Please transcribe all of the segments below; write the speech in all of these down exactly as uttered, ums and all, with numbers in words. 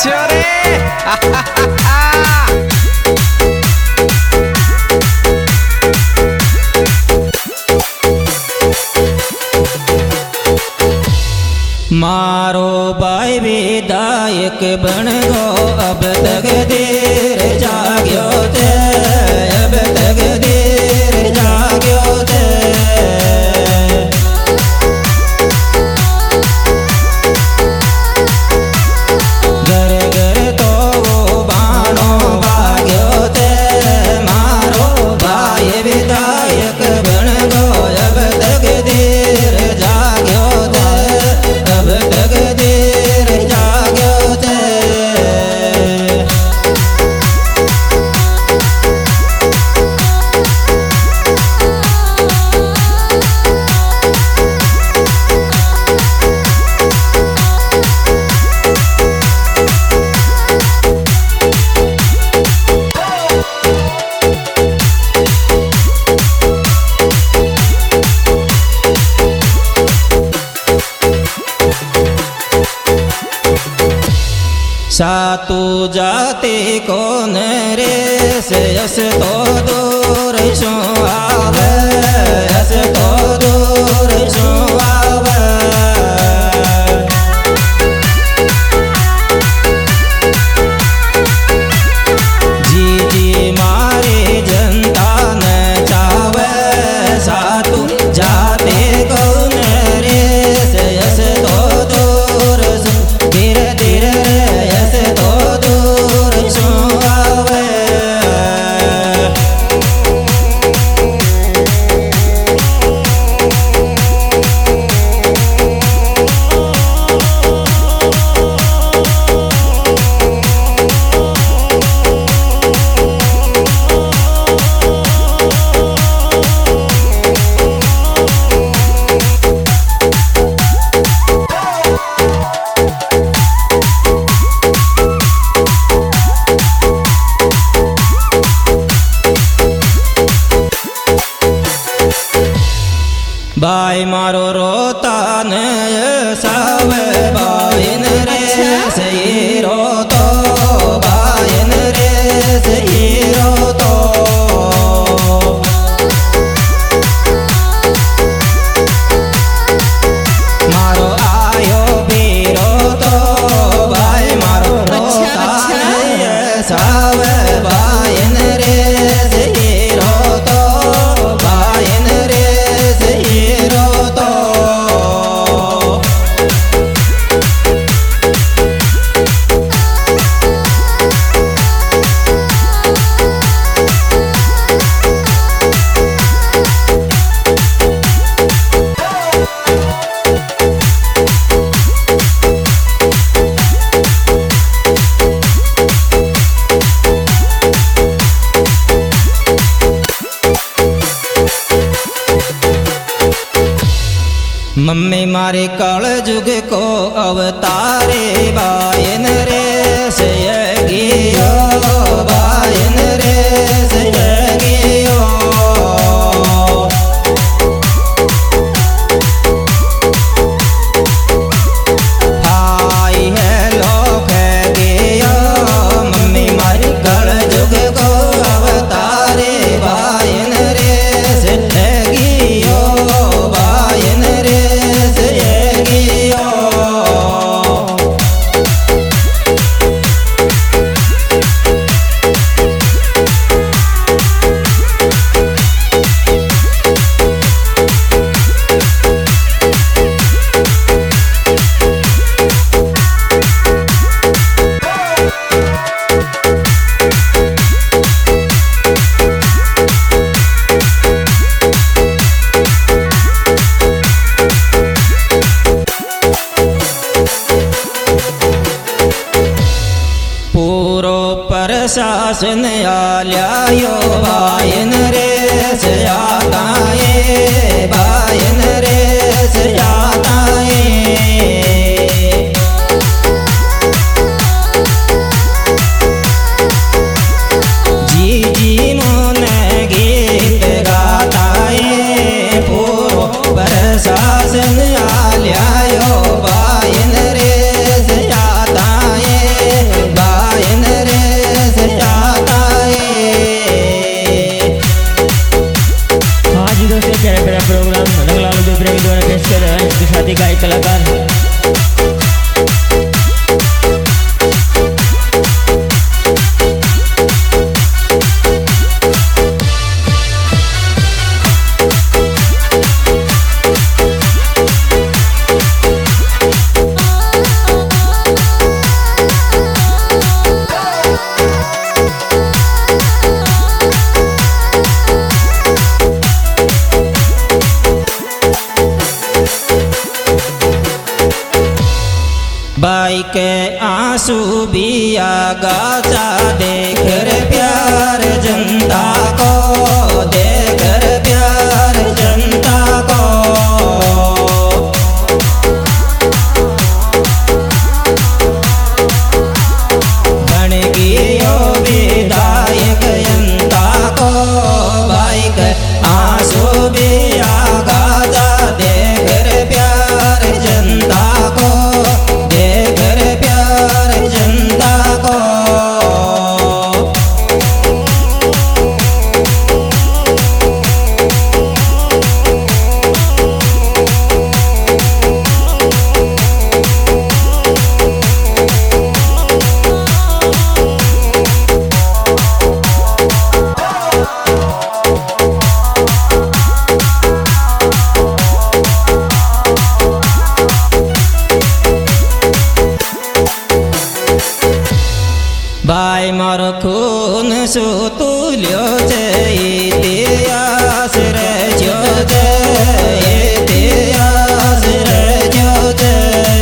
छो रे मारो भाई विधायक बन गो अब तक देर जाग्यो ते अब तक देर जाग्यो ते घर घर तो वो बाणो भाग्यो ते मारो भाई विधायक बन गो अब तक देर जाग्यो ते अब तक देर जाग्यो ते सातु जाते कौन रे से यस तो दूर शो आवे यस तो दूर शो आवे जी जी मारे जनता न चावे सातु जाते कौन रे से यस तो दूर धीरे धीरे भाई मारो रोता न सावे बाइन रे सही रो तो बाइन रे सही रो तो मारो आयो बीरो तो भाई मारो रोता न सावे बाइन रे सही रो तो बाइन रे सही रो तो मम्मी मारे काल जुग को अवतारे बायन रे सयगियो बायन रे सयगियो हाय हेलो कह गयो मम्मी मारे काल जुग को अवतारे बायन रे सयगियो बायन रे प्रशासन आल्यायो बायन रे सयाताए बायन रे सयाताए जी जी मोन गीत गाताए पूरो प्रशासन आल्यायो बायन रे सयाताए भाई के आंसू बिया गाचा देख रे प्यार जनता को, देख रे प्यार जनता को। बन गयो विधायक जनता को, भाई के आंसू बिया गाचा देख रे प्यार जनता को, देख रे प्यार जनता को। भाई मारो खून सो तुल्यो छे इतिहास रच्यो छे, इतिहास रच्यो छे।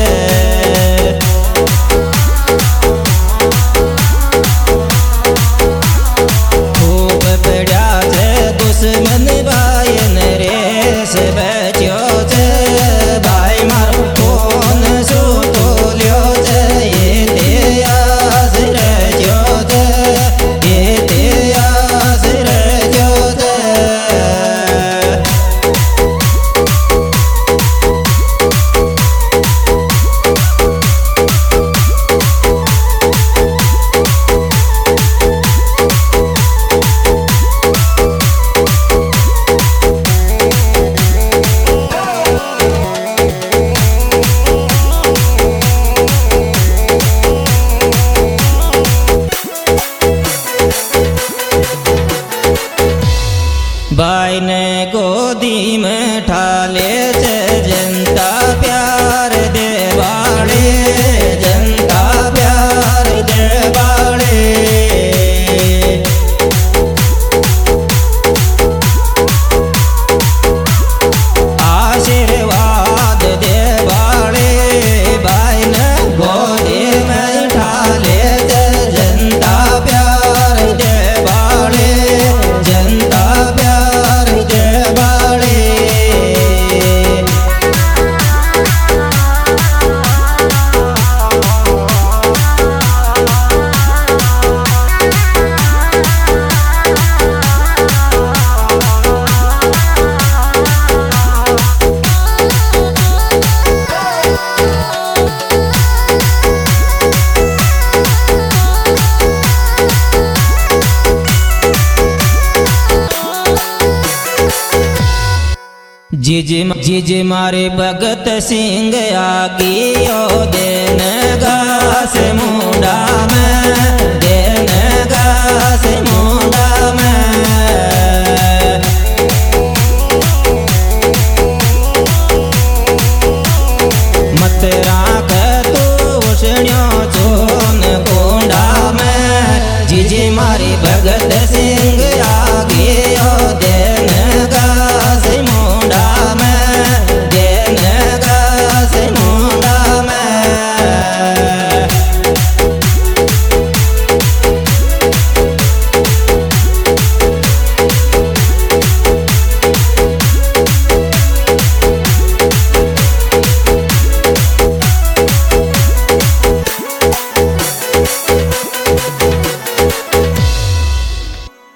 खूब पड्या छे दुश्मन भाई ने रेस बच्यो छे, भाई मारो खून सो तुल्यो छे इतिहास रच्यो छे, इतिहास रच्यो छे। भाई ने गोदी में ठाले छे जनता प्यार देवाड़े, जनता प्यार देवाड़े। आशीर्वाद देवाड़े, भाई ने गोदी में ठाले छे जनता प्यार देवाड़े, जनता प्यार देवाड़े। जिज जिज मारे भगत सिंह आगियो देन घास मुंडा में, देन घास मुंडा में। मत राख तू उछण्यो चोन कुंडा में, जिज मारे भगत सिंह आगियो देन घास मुंडा में, देन घास मुंडा में।